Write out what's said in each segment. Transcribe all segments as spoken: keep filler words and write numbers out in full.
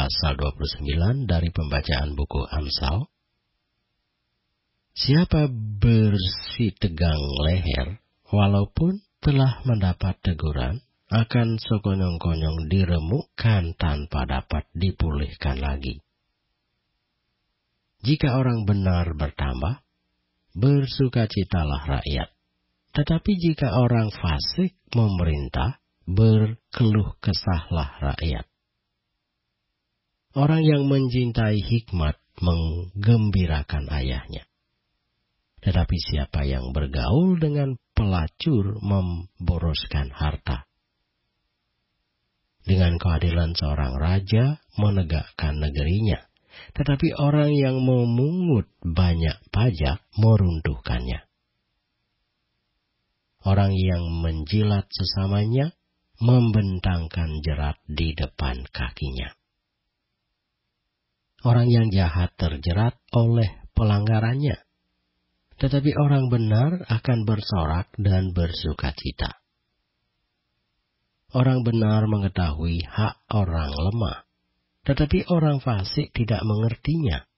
pasal dua puluh sembilan dari pembacaan buku Amsal. Siapa bersih tegang leher, walaupun telah mendapat teguran, akan sekonyong-konyong diremukkan tanpa dapat dipulihkan lagi. Jika orang benar bertambah, bersukacitalah rakyat. Tetapi jika orang fasik memerintah, berkeluh kesahlah rakyat. Orang yang mencintai hikmat menggembirakan ayahnya. Tetapi siapa yang bergaul dengan pelacur memboroskan harta. Dengan keadilan seorang raja menegakkan negerinya. Tetapi orang yang memungut banyak pajak meruntuhkannya. Orang yang menjilat sesamanya membentangkan jerat di depan kakinya. Orang yang jahat terjerat oleh pelanggarannya, tetapi orang benar akan bersorak dan bersukacita. Orang benar mengetahui hak orang lemah, tetapi orang fasik tidak mengertinya.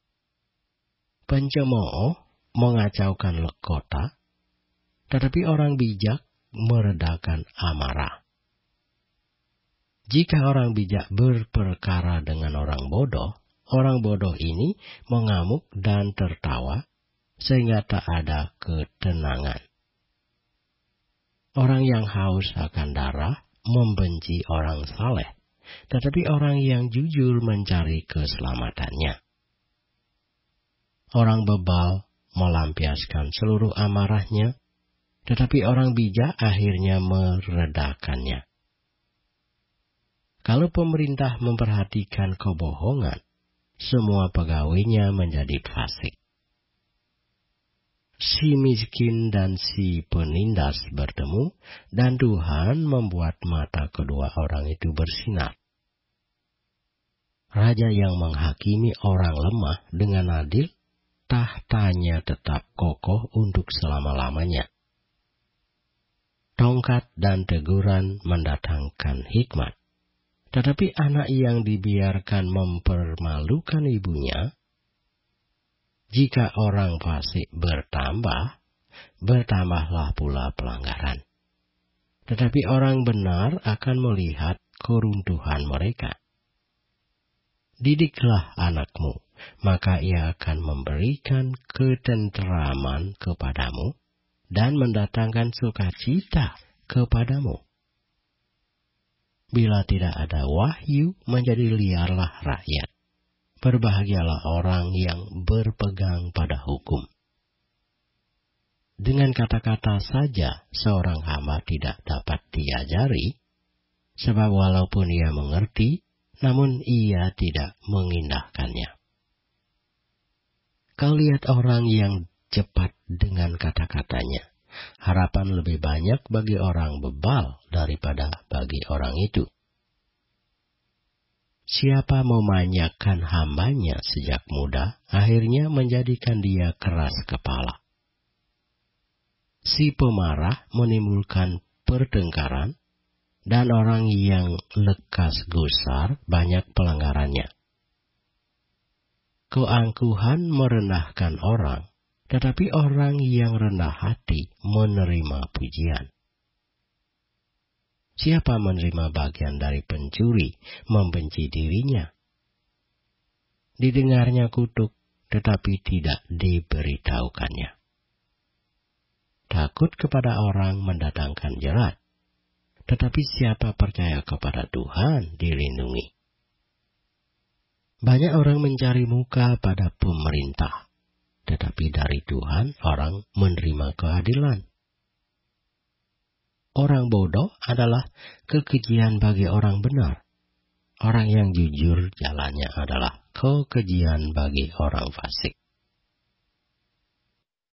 Pencemooh mengacaukan kota, tetapi orang bijak meredakan amarah. Jika orang bijak berperkara dengan orang bodoh, orang bodoh ini mengamuk dan tertawa, sehingga tak ada ketenangan. Orang yang haus akan darah membenci orang saleh, tetapi orang yang jujur mencari keselamatannya. Orang bebal melampiaskan seluruh amarahnya, tetapi orang bijak akhirnya meredakannya. Kalau pemerintah memperhatikan kebohongan, semua pegawainya menjadi fasik. Si miskin dan si penindas bertemu, dan Tuhan membuat mata kedua orang itu bersinar. Raja yang menghakimi orang lemah dengan adil, tahtanya tetap kokoh untuk selama-lamanya. Tongkat dan teguran mendatangkan hikmat. Tetapi anak yang dibiarkan mempermalukan ibunya, jika orang fasik bertambah, bertambahlah pula pelanggaran. Tetapi orang benar akan melihat keruntuhan mereka. Didiklah anakmu, maka ia akan memberikan ketenteraman kepadamu dan mendatangkan sukacita kepadamu. Bila tidak ada wahyu, menjadi liarlah rakyat. Berbahagialah orang yang berpegang pada hukum. Dengan kata-kata saja seorang hamba tidak dapat diajari, sebab walaupun ia mengerti, namun ia tidak mengindahkannya. Kau lihat orang yang cepat dengan kata-katanya. Harapan lebih banyak bagi orang bebal daripada bagi orang itu. Siapa memanjakan hambanya sejak muda, akhirnya menjadikan dia keras kepala. Si pemarah menimbulkan pertengkaran, dan orang yang lekas gusar banyak pelanggarannya. Keangkuhan merendahkan orang, tetapi orang yang rendah hati menerima pujian. Siapa menerima bagian dari pencuri, membenci dirinya. Didengarnya kutuk, tetapi tidak diberitahukannya. Takut kepada orang mendatangkan jerat, tetapi siapa percaya kepada Tuhan dilindungi. Banyak orang mencari muka pada pemerintah, tetapi dari Tuhan orang menerima keadilan. Orang bodoh adalah kekejian bagi orang benar. Orang yang jujur jalannya adalah kekejian bagi orang fasik.